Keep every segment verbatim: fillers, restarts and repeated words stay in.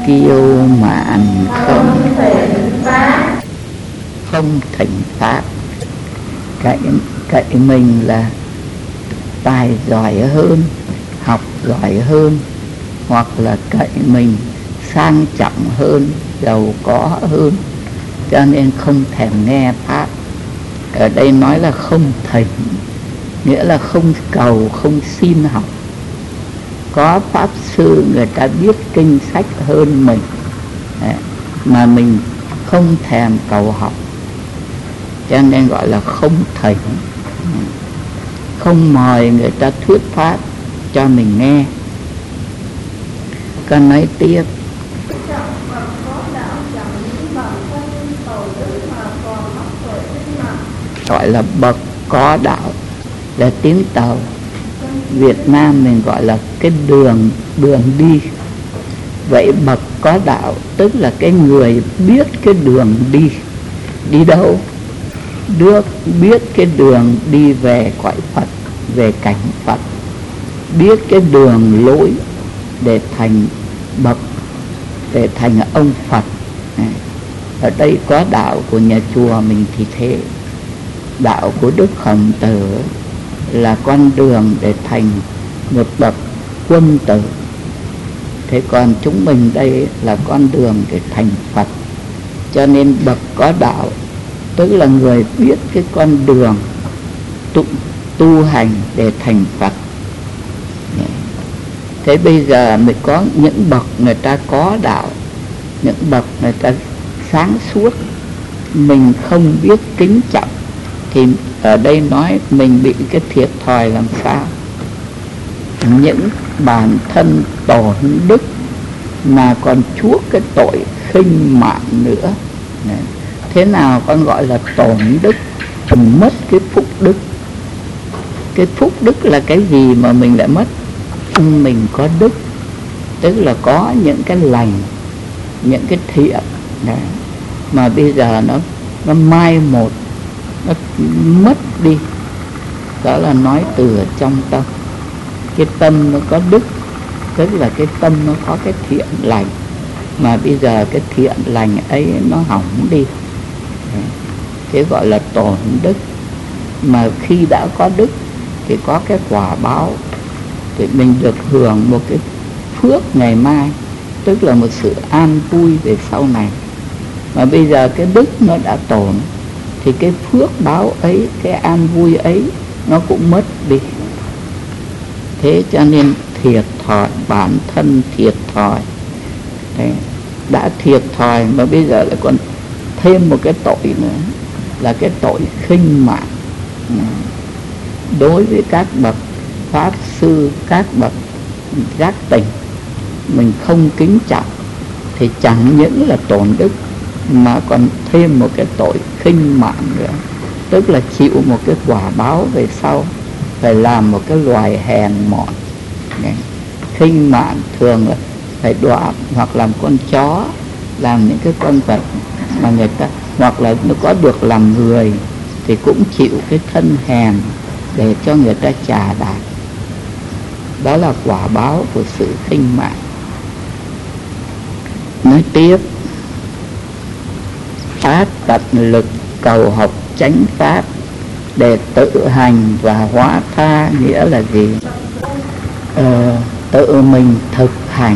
kiêu mạn không không thịnh pháp. Cậy, cậy mình là tài giỏi hơn, học giỏi hơn, hoặc là cậy mình sang trọng hơn, giàu có hơn, cho nên không thèm nghe pháp. Ở đây nói là không thỉnh, nghĩa là không cầu, không xin học. Có pháp sư người ta biết kinh sách hơn mình, mà mình không thèm cầu học, cho nên gọi là không thỉnh. Không mời người ta thuyết pháp cho mình nghe. Con nói tiếp. Gọi là bậc có đạo, là tiếng Tàu. Việt Nam mình gọi là cái đường đường đi. Vậy bậc có đạo tức là cái người biết cái đường đi. Đi đâu? Được biết cái đường đi về cõi Phật, về cảnh Phật. Biết cái đường lối để thành bậc, để thành ông Phật. Ở đây có đạo của nhà chùa mình thì thế. Đạo của Đức Khổng Tử là con đường để thành một bậc quân tử. Thế còn chúng mình đây là con đường để thành Phật. Cho nên bậc có đạo tức là người biết cái con đường tu, tu hành để thành Phật. Thế bây giờ mới có những bậc người ta có đạo, những bậc người ta sáng suốt, mình không biết kính trọng, thì ở đây nói mình bị cái thiệt thòi làm sao? Những bản thân tổn đức mà còn chuốc cái tội khinh mạn nữa. Thế nào con gọi là tổn đức? Mình mất cái phúc đức. Cái phúc đức là cái gì mà mình lại mất? Mình có đức, tức là có những cái lành, những cái thiện đấy, mà bây giờ nó nó mai một, nó mất đi. Đó là nói từ ở trong tâm. Cái tâm nó có đức, tức là cái tâm nó có cái thiện lành, mà bây giờ cái thiện lành ấy nó hỏng đi. Thế gọi là tổn đức. Mà khi đã có đức thì có cái quả báo, thì mình được hưởng một cái phước ngày mai, tức là một sự an vui về sau này. Mà bây giờ cái đức nó đã tổn, thì cái phước báo ấy, cái an vui ấy nó cũng mất đi. Thế cho nên thiệt thòi, bản thân thiệt thòi. Thế, đã thiệt thòi mà bây giờ lại còn thêm một cái tội nữa, là cái tội khinh mạn. Đối với các bậc pháp sư, các bậc giác tỉnh, mình không kính trọng, thì chẳng những là tổn đức, mà còn thêm một cái tội khinh mạn nữa. Tức là chịu một cái quả báo về sau, phải làm một cái loài hèn mọn. Khinh mạn thường là phải đọa, hoặc làm con chó, làm những cái con vật mà người ta, hoặc là nó có được làm người thì cũng chịu cái thân hèn để cho người ta chà đạp. Đó là quả báo của sự khinh mạn. Nói tiếp. Phát tận lực cầu học chánh pháp để tự hành và hóa tha, nghĩa là gì? Ờ, tự mình thực hành,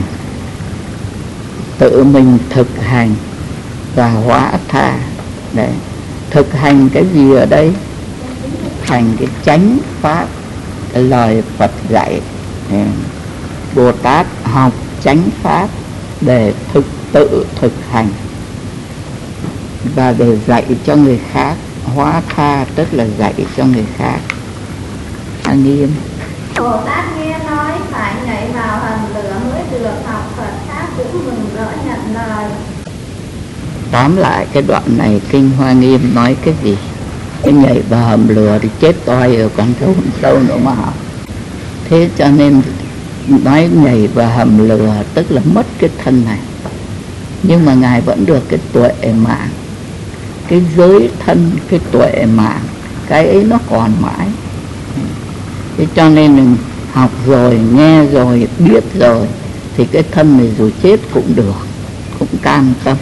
tự mình thực hành và hóa tha. Đấy. Thực hành cái gì ở đây? Hành cái chánh pháp, cái lời Phật dạy. Đấy. Bồ Tát học chánh pháp để thực tự thực hành và để dạy cho người khác. Hóa tha tức là dạy cho người khác. An Nghiêm. Bồ Tát nghe nói phải nhảy vào hầm lửa mới được học Phật pháp, cũng mừng rỡ nhận lời. Tóm lại cái đoạn này Kinh Hoa Nghiêm nói cái gì? Cái nhảy vào hầm lửa thì chết toi rồi, còn sâu sâu nữa mà học. Thế cho nên nói nhảy vào hầm lửa tức là mất cái thân này, nhưng mà Ngài vẫn được cái tuệ mạng, cái giới thân, cái tuệ mạng, cái ấy nó còn mãi. Thế cho nên mình học rồi, nghe rồi, biết rồi, thì cái thân này dù chết cũng được. cũng cam tâm.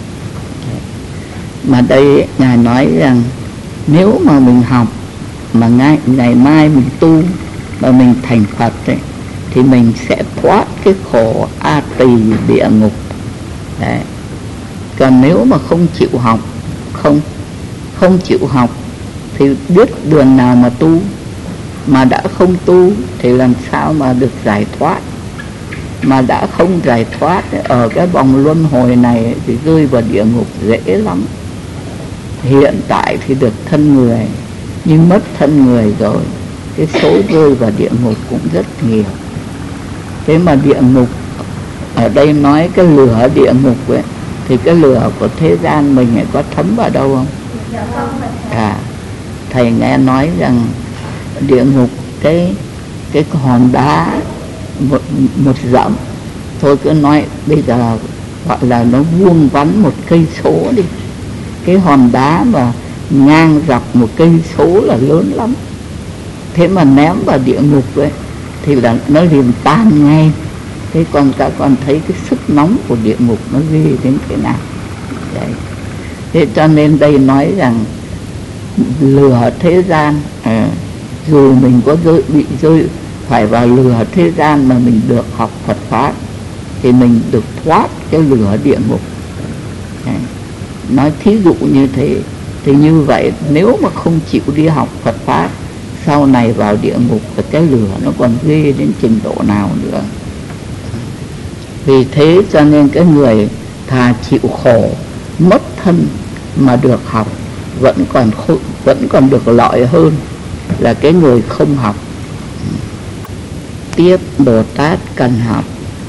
Mà đây Ngài nói rằng nếu mà mình học mà ngày, ngày mai mình tu mà mình thành Phật ấy, thì mình sẽ thoát cái khổ a tỳ địa ngục. Đấy. Còn nếu mà không chịu học, không không chịu học thì biết đường nào mà tu, mà đã không tu thì làm sao mà được giải thoát. Mà đã không giải thoát ở cái vòng luân hồi này thì rơi vào địa ngục dễ lắm. Hiện tại thì được thân người, nhưng mất thân người rồi, cái số rơi vào địa ngục cũng rất nhiều. Thế mà địa ngục ở đây nói cái lửa địa ngục ấy, thì cái lửa của thế gian mình ấy có thấm vào đâu không? À, thầy nghe nói rằng địa ngục cái cái hòn đá một, một dặm thôi, cứ nói bây giờ gọi là nó vuông vắn một cây số đi, cái hòn đá mà ngang dọc một cây số là lớn lắm. Thế mà ném vào địa ngục ấy thì là nó liền tan ngay. Thế còn các con thấy cái sức nóng của địa ngục nó ghê đến thế nào. Đấy. Thế cho nên đây nói rằng lửa thế gian, à, dù mình có rơi, bị rơi phải vào lửa thế gian mà mình được học Phật Pháp thì mình được thoát cái lửa địa ngục. Đấy. Nói thí dụ như thế. Thì như vậy nếu mà không chịu đi học Phật Pháp, sau này vào địa ngục thì cái lửa nó còn ghê đến trình độ nào nữa. Vì thế cho nên cái người thà chịu khổ mất thân mà được học vẫn còn khổ, vẫn còn được lợi hơn là cái người không học. Tiếp Bồ Tát cần học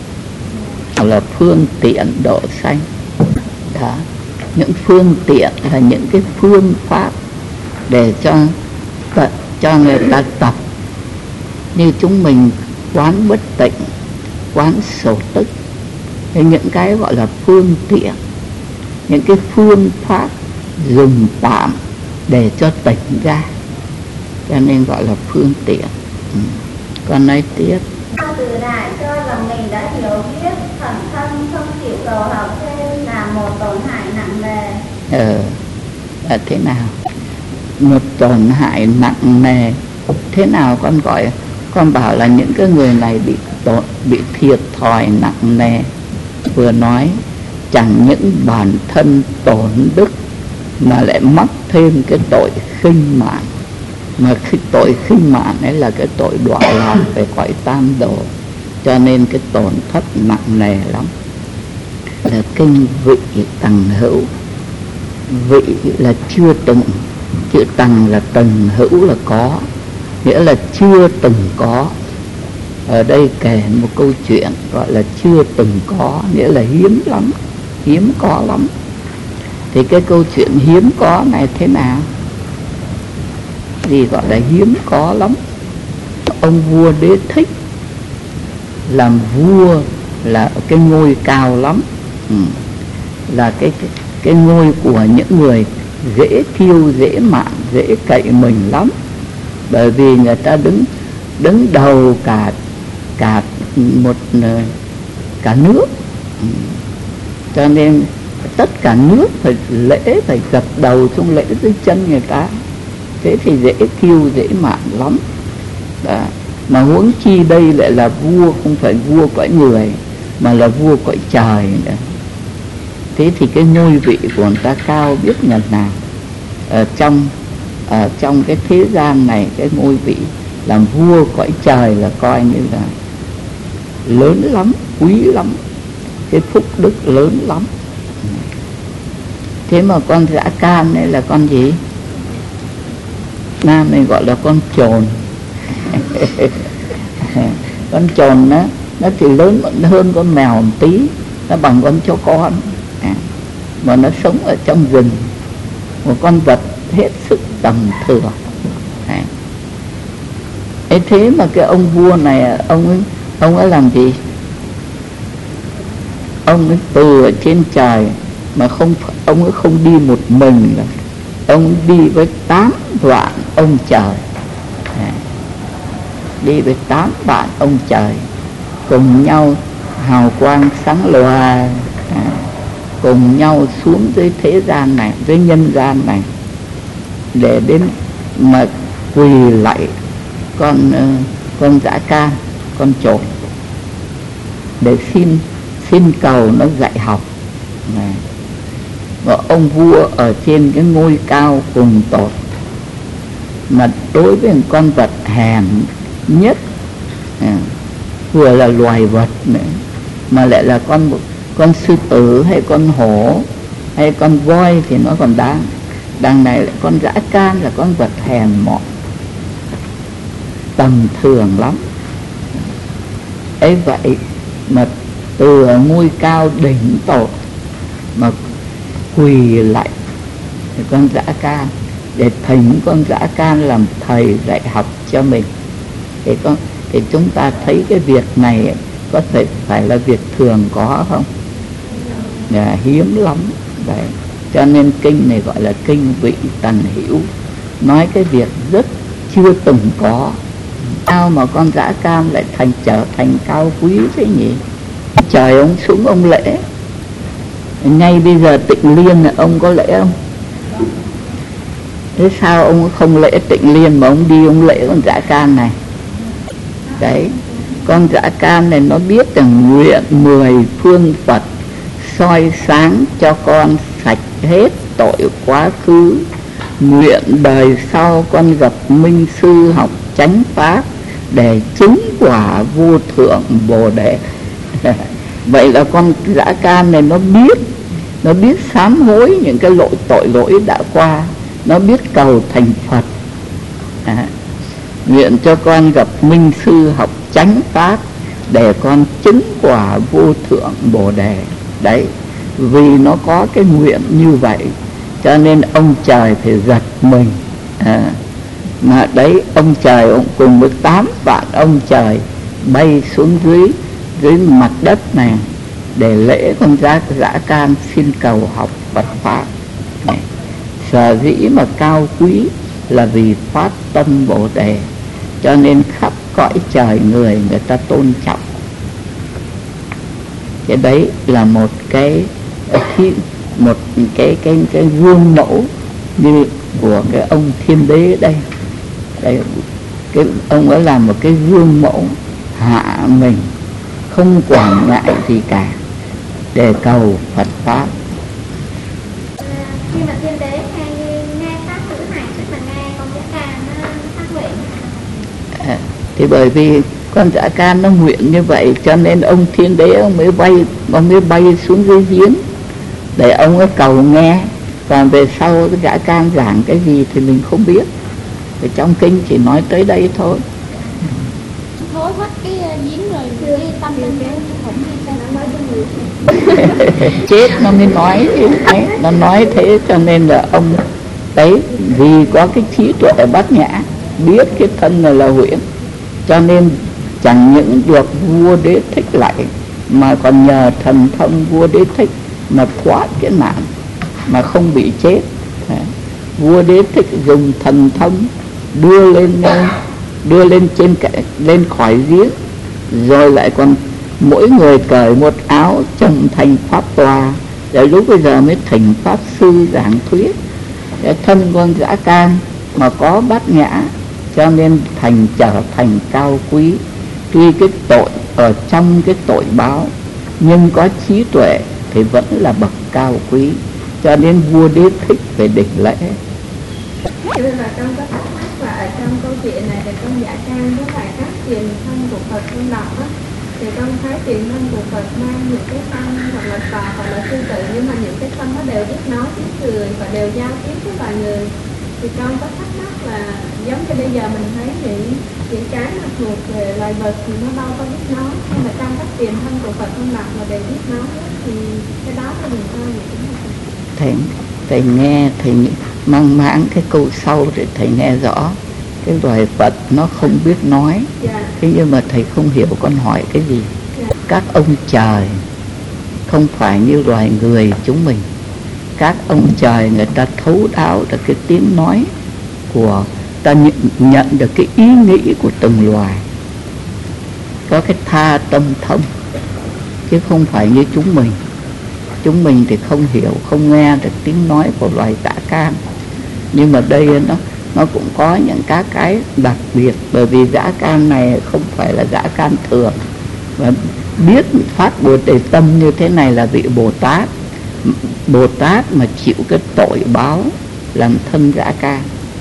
là phương tiện độ sanh. Đó. Những phương tiện là những cái phương pháp để cho cho người ta tập. Như chúng mình quán bất tịnh, quán sổ tức, thì những cái gọi là phương tiện, những cái phương pháp dùng tạm để cho tỉnh ra, cho nên gọi là phương tiện. Ừ. Con nói tiếp. Từ đại cho rằng mình đã hiểu biết thần thân không chịu cầu học thêm là một tổn hại nặng nề. Ờ, là thế nào? Một tổn hại nặng nề. Thế nào con gọi? Con bảo là những cái người này bị tổn, bị thiệt thòi nặng nề. Vừa nói chẳng những bản thân tổn đức mà lại mắc thêm cái tội khinh mạn. Mà cái tội khinh mạn ấy là cái tội đọa lạc về cõi tam đồ, cho nên cái tổn thất nặng nề lắm. Là kinh vị tầng hữu. Vị là chưa từng, chữ tầng là từng, hữu là có, nghĩa là chưa từng có. Ở đây kể một câu chuyện gọi là chưa từng có, nghĩa là hiếm lắm, hiếm có lắm. Thì cái câu chuyện hiếm có này thế nào? Gì gọi là hiếm có lắm? Ông vua Đế Thích làm vua là cái ngôi cao lắm. Ừ. Là cái, cái cái ngôi của những người dễ kiêu, dễ mạn, dễ cậy mình lắm. Bởi vì người ta đứng đứng đầu cả cả một cả nước. Ừ. Cho nên tất cả nước phải lễ, phải gật đầu xuống lễ dưới chân người ta. Thế thì dễ kiêu, dễ mạn lắm. Đó. Mà huống chi đây lại là vua, không phải vua cõi người mà là vua cõi trời nữa. Thế thì cái ngôi vị của người ta cao biết ngần nào. Ở trong ở trong cái thế gian này, cái ngôi vị làm vua cõi trời là coi như là lớn lắm, quý lắm, cái phúc đức lớn lắm. Thế mà con dã can này là con gì? Nam này gọi là con chồn. Con chồn nó nó thì lớn hơn con mèo một tí, nó bằng con chó con, à, mà nó sống ở trong rừng, một con vật hết sức tầm thường. À. Ấy thế mà cái ông vua này, ông ấy ông ấy làm gì? Ông ấy từ ở trên trời mà không, ông ấy không đi một mình, là ông đi với tám vạn ông trời. À. Đi với tám vạn ông trời cùng nhau hào quang sáng loà. À. cùng nhau xuống dưới thế gian này, dưới nhân gian này, để đến mà quỳ lạy con con dã can, con trồn, để xin xin cầu nó dạy học này. Và ông vua ở trên cái ngôi cao cùng tột, mà đối với một con vật hèn nhất, à, vừa là loài vật nữa, mà lại là con con sư tử hay con hổ hay con voi thì nó còn đáng. Đằng này lại con dã can là con vật hèn mọn, tầm thường lắm. Ấy vậy mà từ ngôi cao đỉnh tột mà quỳ lại con dã can, để thỉnh con dã can làm thầy dạy học cho mình. Thì con thì chúng ta thấy cái việc này có thể phải là việc thường có không? Là hiếm lắm đấy. Cho nên kinh này gọi là kinh vị tần hữu, nói cái việc rất chưa từng có. Sao mà con dã can lại thành trở thành cao quý thế nhỉ? Trời ông xuống ông lễ. Ngay bây giờ Tịnh Liên là ông có lễ không? Thế sao ông không lễ Tịnh Liên mà ông đi ông lễ con dã can này? Đấy, con dã can này nó biết rằng nguyện mười phương Phật soi sáng cho con sạch hết tội quá khứ, nguyện đời sau con gặp minh sư học chánh pháp để chứng quả vô thượng Bồ Đề. Vậy là con dã can này nó biết, nó biết sám hối những cái lỗi tội lỗi đã qua, nó biết cầu thành Phật. À, nguyện cho con gặp minh sư học chánh pháp để con chứng quả vô thượng Bồ Đề. Đấy, vì nó có cái nguyện như vậy cho nên ông trời phải giật mình. À, mà đấy, ông trời ông cùng với tám vạn ông trời bay xuống dưới dưới mặt đất này để lễ con dã dã can xin cầu học Phật pháp. Này, sở dĩ mà cao quý là vì phát tâm Bồ Đề, cho nên khắp cõi trời người người ta tôn trọng. Cái đấy là một cái khi một cái cái cái gương mẫu như của cái ông Thiên Đế đây. Đây, cái ông ấy làm một cái gương mẫu hạ mình, không quản ngại gì cả để cầu Phật pháp. Khi mà Thiên Đế nghe nghe pháp ngữ này, tức là nghe con dã can nó phát nguyện. À, thì bởi vì con dã can nó nguyện như vậy cho nên ông Thiên Đế ông mới bay ông mới bay xuống dưới giếng để ông ấy cầu nghe. Còn về sau cái dã can giảng cái gì thì mình không biết, thì trong kinh chỉ nói tới đây thôi. Thối hết cái giếng rồi cái tâm lên cái khổng đi sao nó nói cho người chết nó mới nói đấy, nó nói thế cho nên là ông đấy vì có cái trí tuệ bát nhã, biết cái thân này là huyễn, cho nên chẳng những được vua Đế Thích lại mà còn nhờ thần thông vua Đế Thích mà thoát cái nạn mà không bị chết. Đấy. Vua Đế Thích dùng thần thông đưa lên đưa lên trên cái lên khỏi giếng, rồi lại còn mỗi người cởi một áo trồng thành pháp tòa, để lúc bây giờ mới thỉnh pháp sư giảng thuyết. Cái thân con dã can mà có bát nhã cho nên thành trở thành cao quý. Tuy cái tội ở trong cái tội báo nhưng có trí tuệ thì vẫn là bậc cao quý, cho nên vua Đế Thích phải đỉnh lễ. Cho nên là trong cái thắc mắc và ở trong câu chuyện này thì con dã can với lại các truyền thân của Phật con đọc á, thì con thấy truyền thân của Phật mang những cái thân hoặc là tòa hoặc là sư tử, nhưng mà những cái thân nó đều biết nói tiếng cười và đều giao tiếp với loài người. Thì con có thắc mắc là giống như bây giờ mình thấy những những cái mà thuộc về loài vật thì nó đâu có biết nói, nhưng mà trong các truyền thân của Phật con đọc là đều biết nói, thì cái đó là mình coi vậy. Thầy, thầy nghe, thầy mang máng cái câu sau để thầy nghe rõ. Cái loài vật nó không biết nói, Dạ. thế nhưng mà thầy không hiểu con hỏi cái gì. Dạ. Các ông trời không phải như loài người chúng mình. Các ông trời người ta thấu đáo được cái tiếng nói của ta, nhận, nhận được cái ý nghĩ của từng loài, có cái tha tâm thông, chứ không phải như chúng mình. chúng mình thì không hiểu, không nghe được tiếng nói của loài dã can. Nhưng mà đây nó nó cũng có những các cái đặc biệt, bởi vì dã can này không phải là dã can thường, và biết phát Bồ Đề tâm như thế này là vị Bồ Tát. Bồ Tát mà chịu cái tội báo làm thân dã can.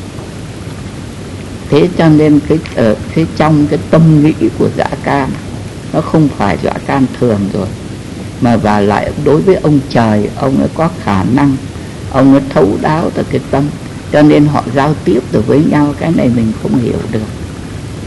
Thế cho nên cái ở phía trong cái tâm nghĩ của dã can nó không phải dã can thường rồi, mà và lại đối với ông trời, ông ấy có khả năng, ông ấy thấu đáo từ cái tâm, cho nên họ giao tiếp được với nhau, cái này mình không hiểu được.